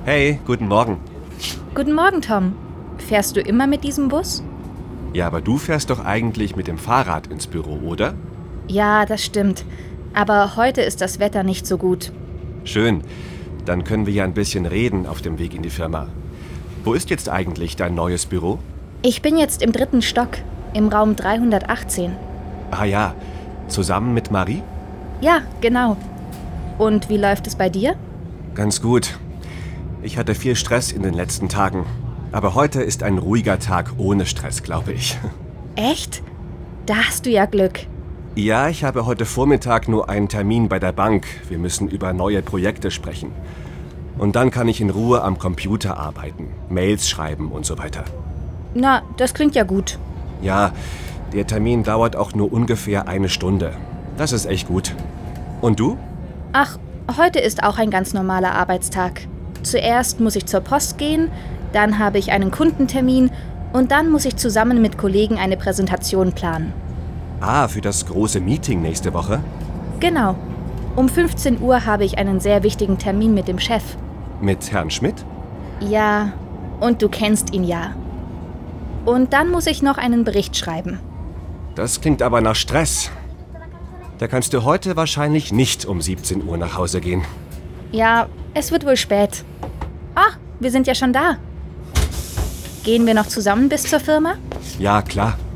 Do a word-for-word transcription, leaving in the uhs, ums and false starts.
Hey, guten Morgen. Guten Morgen, Tom. Fährst du immer mit diesem Bus? Ja, aber du fährst doch eigentlich mit dem Fahrrad ins Büro, oder? Ja, das stimmt. Aber heute ist das Wetter nicht so gut. Schön. Dann können wir ja ein bisschen reden auf dem Weg in die Firma. Wo ist jetzt eigentlich dein neues Büro? Ich bin jetzt im dritten Stock, im Raum dreihundertachtzehn. Ah ja, zusammen mit Marie? Ja, genau. Und wie läuft es bei dir? Ganz gut. Ich hatte viel Stress in den letzten Tagen. Aber heute ist ein ruhiger Tag ohne Stress, glaube ich. Echt? Da hast du ja Glück. Ja, ich habe heute Vormittag nur einen Termin bei der Bank. Wir müssen über neue Projekte sprechen. Und dann kann ich in Ruhe am Computer arbeiten, Mails schreiben und so weiter. Na, das klingt ja gut. Ja, der Termin dauert auch nur ungefähr eine Stunde. Das ist echt gut. Und du? Ach, heute ist auch ein ganz normaler Arbeitstag. Zuerst muss ich zur Post gehen, dann habe ich einen Kundentermin und dann muss ich zusammen mit Kollegen eine Präsentation planen. Ah, für das große Meeting nächste Woche? Genau. Um fünfzehn Uhr habe ich einen sehr wichtigen Termin mit dem Chef. Mit Herrn Schmidt? Ja, und du kennst ihn ja. Und dann muss ich noch einen Bericht schreiben. Das klingt aber nach Stress. Da kannst du heute wahrscheinlich nicht um siebzehn Uhr nach Hause gehen. Ja, es wird wohl spät. Ah, wir sind ja schon da. Gehen wir noch zusammen bis zur Firma? Ja, klar.